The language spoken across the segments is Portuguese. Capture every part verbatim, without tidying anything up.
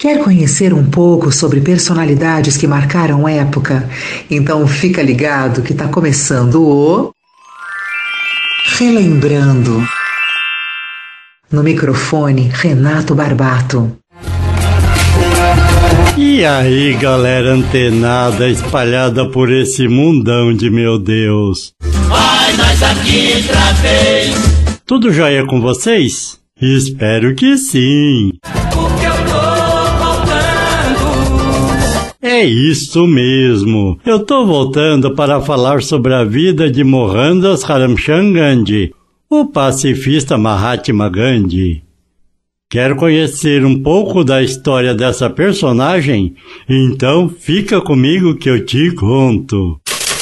Quer conhecer um pouco sobre personalidades que marcaram época? Então fica ligado que está começando o Relembrando. No microfone, Renato Barbato. E aí, galera antenada espalhada por esse mundão de meu Deus. Vai nós aqui outra vez. Tudo jóia com vocês? Espero que sim. Porque eu tô voltando. É isso mesmo. Eu tô voltando para falar sobre a vida de Mohandas Karamchand Gandhi, o pacifista Mahatma Gandhi. Quer conhecer um pouco da história dessa personagem? Então fica comigo que eu te conto.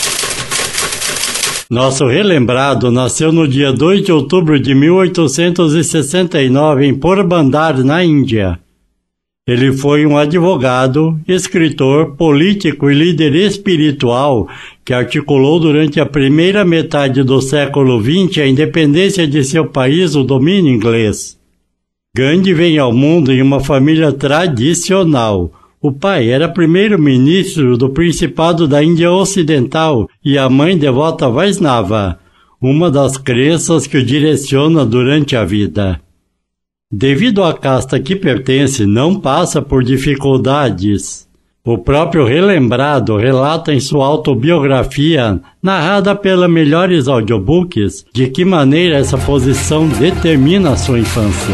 Nosso relembrado nasceu no dia dois de outubro de mil oitocentos e sessenta e nove em Porbandar, na Índia. Ele foi um advogado, escritor, político e líder espiritual que articulou durante a primeira metade do século vinte a independência de seu país, o domínio inglês. Gandhi vem ao mundo em uma família tradicional. O pai era primeiro-ministro do Principado da Índia Ocidental e a mãe devota Vaisnava, uma das crenças que o direciona durante a vida. Devido à casta que pertence, não passa por dificuldades. O próprio relembrado relata em sua autobiografia, narrada pela Melhores Audiobooks, de que maneira essa posição determina a sua infância.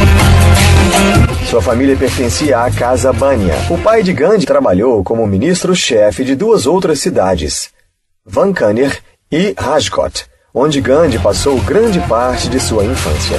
Sua família pertencia à Casa Banya. O pai de Gandhi trabalhou como ministro-chefe de duas outras cidades, Vankaner e Rajkot, onde Gandhi passou grande parte de sua infância.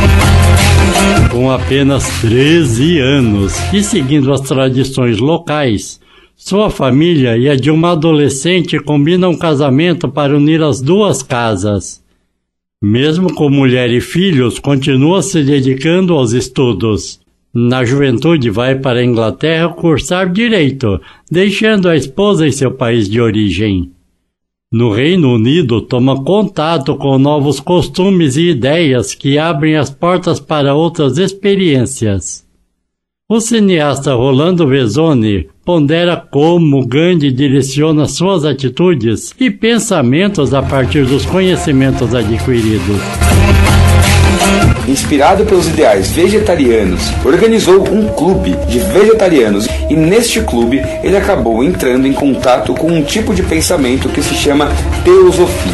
Com apenas treze anos e seguindo as tradições locais, sua família e a de uma adolescente combinam um casamento para unir as duas casas. Mesmo com mulher e filhos, continua se dedicando aos estudos. Na juventude vai para a Inglaterra cursar direito, deixando a esposa em seu país de origem. No Reino Unido, toma contato com novos costumes e ideias que abrem as portas para outras experiências. O cineasta Rolando Vezzoni pondera como Gandhi direciona suas atitudes e pensamentos a partir dos conhecimentos adquiridos. Inspirado pelos ideais vegetarianos, organizou um clube de vegetarianos e neste clube ele acabou entrando em contato com um tipo de pensamento que se chama teosofia.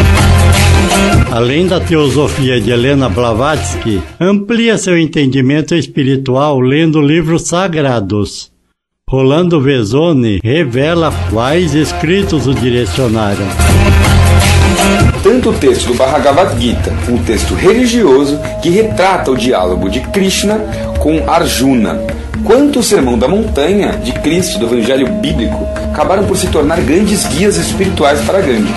Além da teosofia de Helena Blavatsky, amplia seu entendimento espiritual lendo livros sagrados. Rolando Vezzoni revela quais escritos o direcionaram. Tanto o texto do Bhagavad Gita, um texto religioso que retrata o diálogo de Krishna com Arjuna, quanto o Sermão da Montanha de Cristo do Evangelho Bíblico acabaram por se tornar grandes guias espirituais para Gandhi.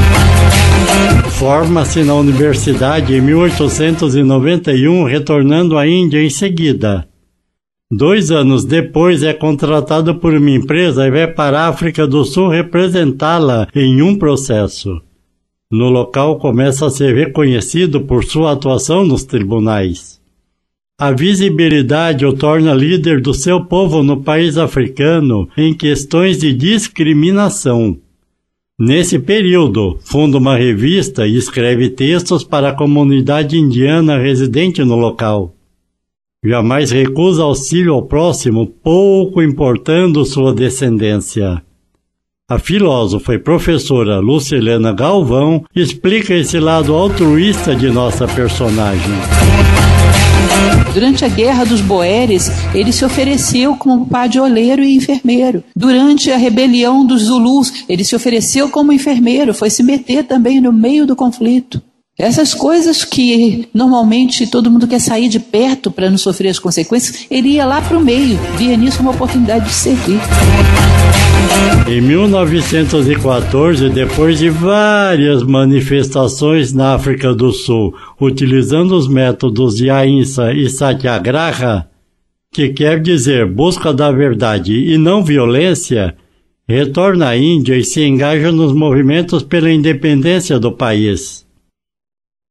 Forma-se na universidade em mil oitocentos e noventa e um, retornando à Índia em seguida. Dois anos depois é contratado por uma empresa e vai para a África do Sul representá-la em um processo. No local começa a ser reconhecido por sua atuação nos tribunais. A visibilidade o torna líder do seu povo no país africano em questões de discriminação. Nesse período, funda uma revista e escreve textos para a comunidade indiana residente no local. Jamais recusa auxílio ao próximo, pouco importando sua descendência. A filósofa e professora Lucilena Galvão explica esse lado altruísta de nossa personagem. Durante a Guerra dos Boeres, ele se ofereceu como padioleiro e enfermeiro. Durante a rebelião dos Zulus, ele se ofereceu como enfermeiro, foi se meter também no meio do conflito. Essas coisas que normalmente todo mundo quer sair de perto para não sofrer as consequências, ele ia lá para o meio, via nisso uma oportunidade de servir. Em mil novecentos e quatorze, depois de várias manifestações na África do Sul, utilizando os métodos de Ahimsa e Satyagraha, que quer dizer busca da verdade e não violência, retorna à Índia e se engaja nos movimentos pela independência do país.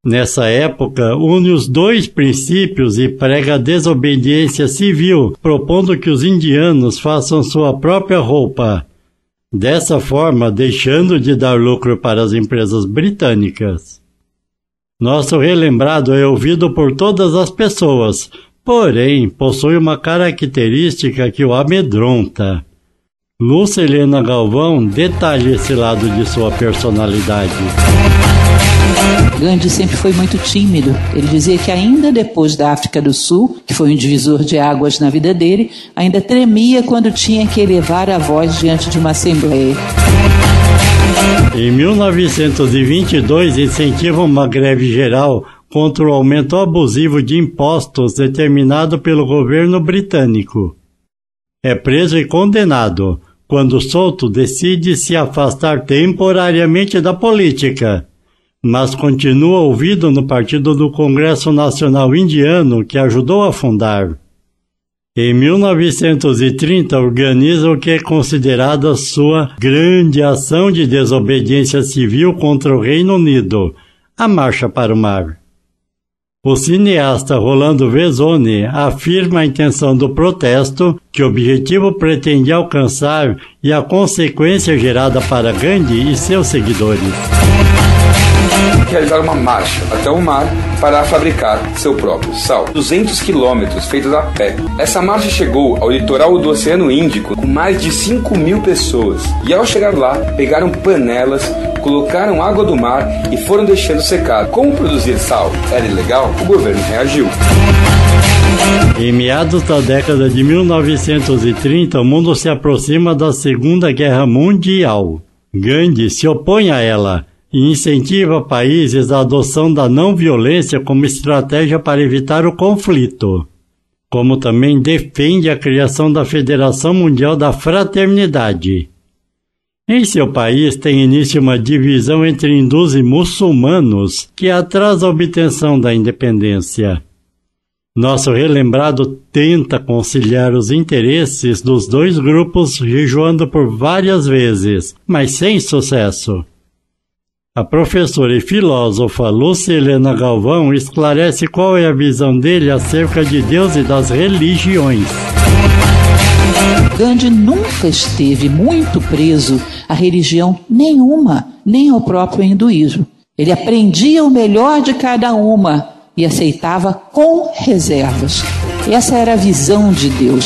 Nessa época, une os dois princípios e prega a desobediência civil, propondo que os indianos façam sua própria roupa. Dessa forma, deixando de dar lucro para as empresas britânicas. Nosso relembrado é ouvido por todas as pessoas, porém, possui uma característica que o amedronta. Lúcia Helena Galvão detalha esse lado de sua personalidade. Gandhi sempre foi muito tímido. Ele dizia que ainda depois da África do Sul, que foi um divisor de águas na vida dele, ainda tremia quando tinha que elevar a voz diante de uma assembleia. Em mil novecentos e vinte e dois, incentiva uma greve geral contra o aumento abusivo de impostos determinado pelo governo britânico. É preso e condenado. Quando solto, decide se afastar temporariamente da política, mas continua ouvido no partido do Congresso Nacional Indiano, que ajudou a fundar. Em mil novecentos e trinta, organiza o que é considerada sua grande ação de desobediência civil contra o Reino Unido, a Marcha para o Mar. O cineasta Rolando Vezzoni afirma a intenção do protesto, que o objetivo pretende alcançar e a consequência gerada para Gandhi e seus seguidores. Realizar uma marcha até o mar para fabricar seu próprio sal. duzentos quilômetros feitos a pé. Essa marcha chegou ao litoral do Oceano Índico com mais de cinco mil pessoas. E ao chegar lá, pegaram panelas, colocaram água do mar e foram deixando secar. Como produzir sal era ilegal, o governo reagiu. Em meados da década de mil novecentos e trinta, o mundo se aproxima da Segunda Guerra Mundial. Gandhi se opõe a ela e incentiva países à adoção da não-violência como estratégia para evitar o conflito, como também defende a criação da Federação Mundial da Fraternidade. Em seu país tem início uma divisão entre hindus e muçulmanos que atrasa a obtenção da independência. Nosso relembrado tenta conciliar os interesses dos dois grupos jejuando por várias vezes, mas sem sucesso. A professora e filósofa Lúcia Helena Galvão esclarece qual é a visão dele acerca de Deus e das religiões. Gandhi nunca esteve muito preso a religião nenhuma, nem ao próprio hinduísmo. Ele aprendia o melhor de cada uma e aceitava com reservas. Essa era a visão de Deus.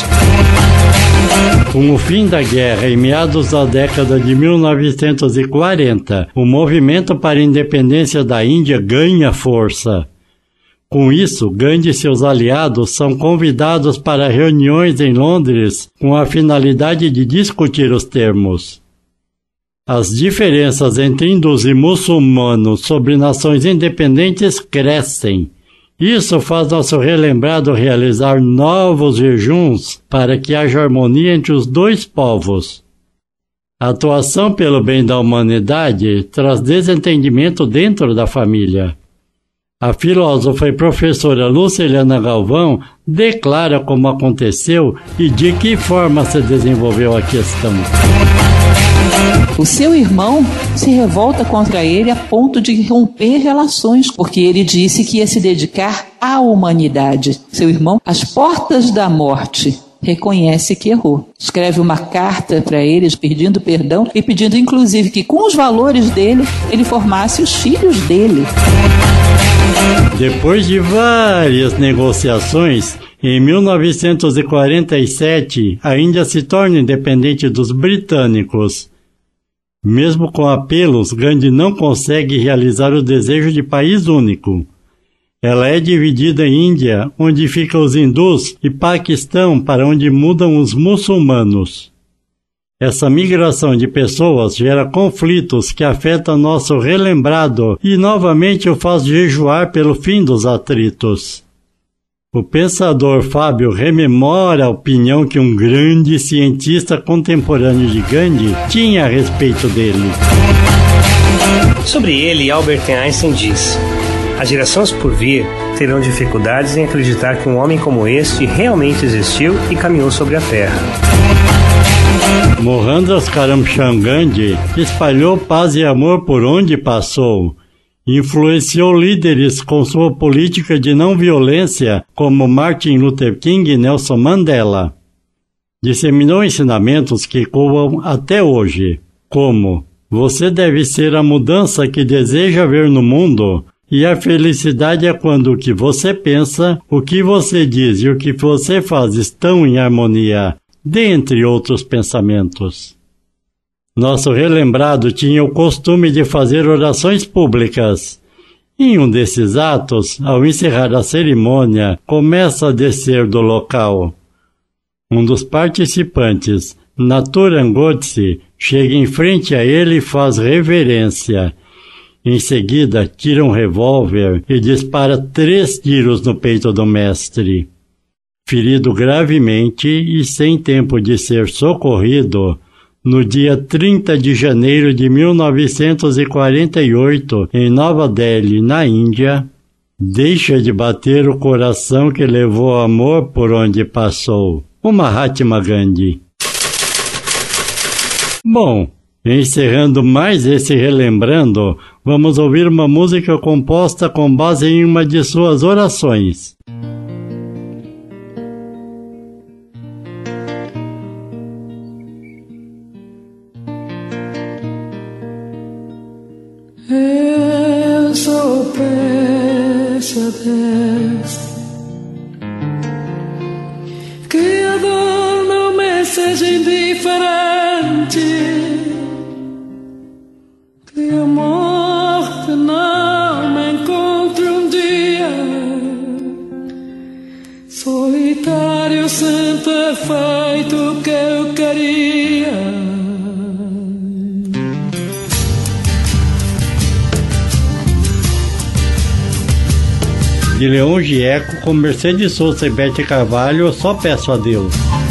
Com o fim da guerra, em meados da década de mil novecentos e quarenta, o movimento para a independência da Índia ganha força. Com isso, Gandhi e seus aliados são convidados para reuniões em Londres com a finalidade de discutir os termos. As diferenças entre hindus e muçulmanos sobre nações independentes crescem. Isso faz nosso relembrado realizar novos jejuns para que haja harmonia entre os dois povos. A atuação pelo bem da humanidade traz desentendimento dentro da família. A filósofa e professora Lúcia Helena Galvão declara como aconteceu e de que forma se desenvolveu a questão. O seu irmão se revolta contra ele a ponto de romper relações, porque ele disse que ia se dedicar à humanidade. Seu irmão, às portas da morte, reconhece que errou. Escreve uma carta para eles pedindo perdão e pedindo inclusive que com os valores dele, ele formasse os filhos dele. Depois de várias negociações, em mil novecentos e quarenta e sete, a Índia se torna independente dos britânicos. Mesmo com apelos, Gandhi não consegue realizar o desejo de país único. Ela é dividida em Índia, onde ficam os hindus, e Paquistão, para onde mudam os muçulmanos. Essa migração de pessoas gera conflitos que afetam nosso relembrado e novamente o faz jejuar pelo fim dos atritos. O pensador Fábio rememora a opinião que um grande cientista contemporâneo de Gandhi tinha a respeito dele. Sobre ele, Albert Einstein diz: as gerações por vir terão dificuldades em acreditar que um homem como este realmente existiu e caminhou sobre a Terra. Mohandas Karamchand Gandhi espalhou paz e amor por onde passou, Influenciou líderes com sua política de não violência, como Martin Luther King e Nelson Mandela. Disseminou ensinamentos que ecoam até hoje, como: você deve ser a mudança que deseja ver no mundo, e a felicidade é quando o que você pensa, o que você diz e o que você faz estão em harmonia, dentre outros pensamentos. Nosso relembrado tinha o costume de fazer orações públicas. Em um desses atos, ao encerrar a cerimônia, começa a descer do local. Um dos participantes, Naturan Godse, chega em frente a ele e faz reverência. Em seguida, tira um revólver e dispara três tiros no peito do mestre. Ferido gravemente e sem tempo de ser socorrido, no dia trinta de janeiro de mil novecentos e quarenta e oito, em Nova Delhi, na Índia, deixa de bater o coração que levou amor por onde passou, o Mahatma Gandhi. Bom, encerrando mais esse Relembrando, vamos ouvir uma música composta com base em uma de suas orações. Eu só peço a Deus que a dor não me seja indiferente, que a morte não me encontre um dia solitário sem ter feito o que eu queria. De Leão Gieco, com Mercedes Sosa e Bete Carvalho, Só Peço a Deus.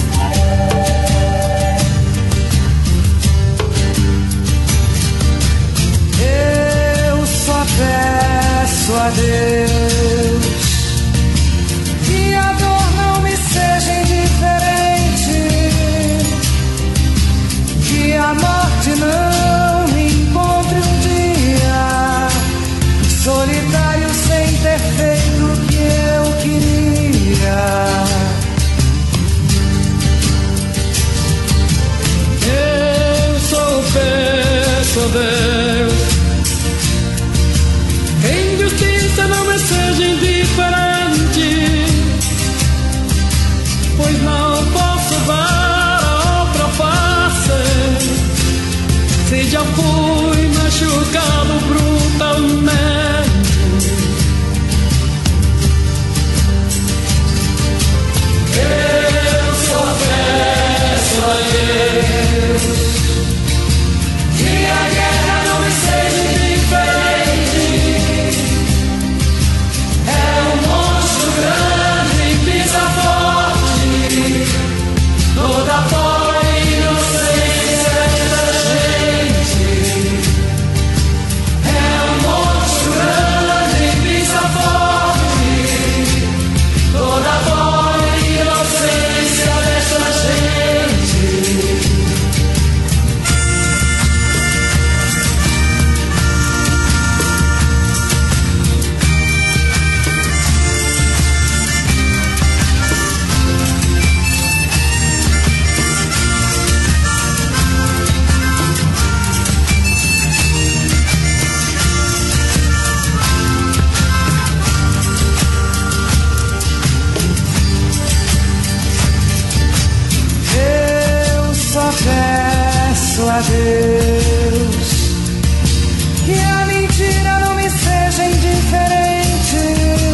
Eu só peço a Deus que a dor não me seja indiferente, que a morte não me encontre um dia solitário sem ter feito o que eu queria. Eu só peço a Deus que a injustiça não me seja indiferente, pois não posso dar a outra face se já fui machucado brutalmente. Eu só peço a Deus que a guerra não me seja indiferente. É um monstro grande e pisa forte, toda a pobre inocência da gente. É um monstro grande e pisa forte, toda a pobre inocência dessa gente. Eu só peço a Deus que a mentira não me seja indiferente.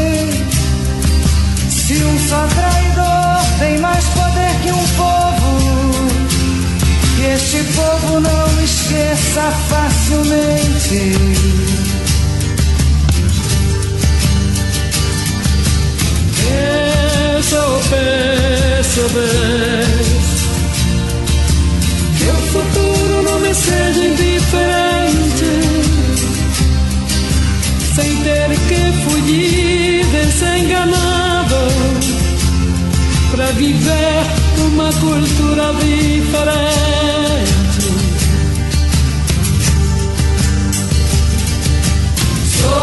Se um só traidor tem mais poder que um povo, que este povo não me esqueça facilmente. Eu só peço a Deus que o futuro não me seja indiferente, sem ter que fugir desenganado para viver uma cultura diferente. Só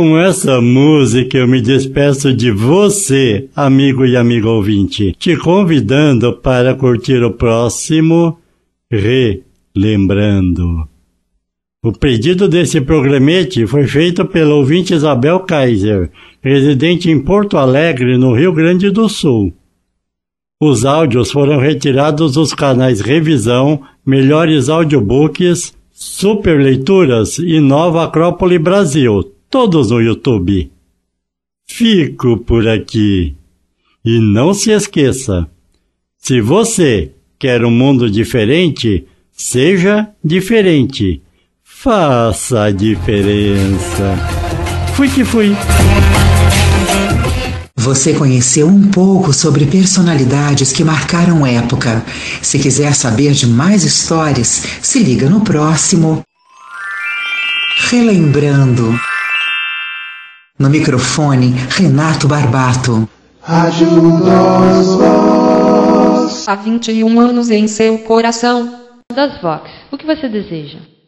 Com essa música eu me despeço de você, amigo e amiga ouvinte, te convidando para curtir o próximo Relembrando. O pedido desse programete foi feito pela ouvinte Isabel Kaiser, residente em Porto Alegre, no Rio Grande do Sul. Os áudios foram retirados dos canais Revisão, Melhores Audiobooks, Super Leituras e Nova Acrópole Brasil, todos no YouTube. Fico por aqui. E não se esqueça, se você quer um mundo diferente, seja diferente. Faça a diferença. Fui que fui. Você conheceu um pouco sobre personalidades que marcaram época. Se quiser saber de mais histórias, se liga no próximo Relembrando. No microfone, Renato Barbato. Rádio das Vox. Há vinte e um anos em seu coração. Das Vox, o que você deseja?